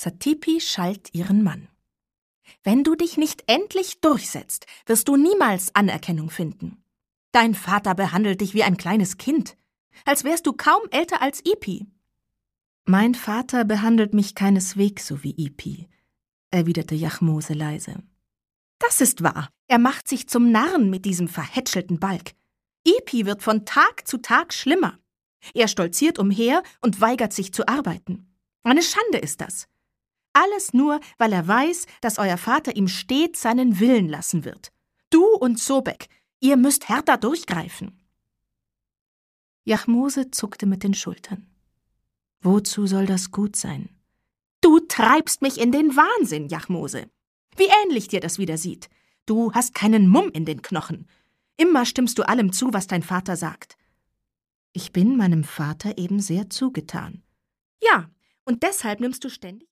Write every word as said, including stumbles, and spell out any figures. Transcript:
Satipi schalt ihren Mann. »Wenn du dich nicht endlich durchsetzt, wirst du niemals Anerkennung finden. Dein Vater behandelt dich wie ein kleines Kind, als wärst du kaum älter als Ipi.« »Mein Vater behandelt mich keineswegs so wie Ipi«, erwiderte Jachmose leise. »Das ist wahr. Er macht sich zum Narren mit diesem verhätschelten Balg. Ipi wird von Tag zu Tag schlimmer. Er stolziert umher und weigert sich zu arbeiten. Eine Schande ist das. Alles nur, weil er weiß, dass euer Vater ihm stets seinen Willen lassen wird. Du und Sobek, ihr müsst härter durchgreifen.« Jachmose zuckte mit den Schultern. »Wozu soll das gut sein?« »Du treibst mich in den Wahnsinn, Jachmose. Wie ähnlich dir das wieder sieht. Du hast keinen Mumm in den Knochen. Immer stimmst du allem zu, was dein Vater sagt.« »Ich bin meinem Vater eben sehr zugetan.« »Ja, und deshalb nimmst du ständig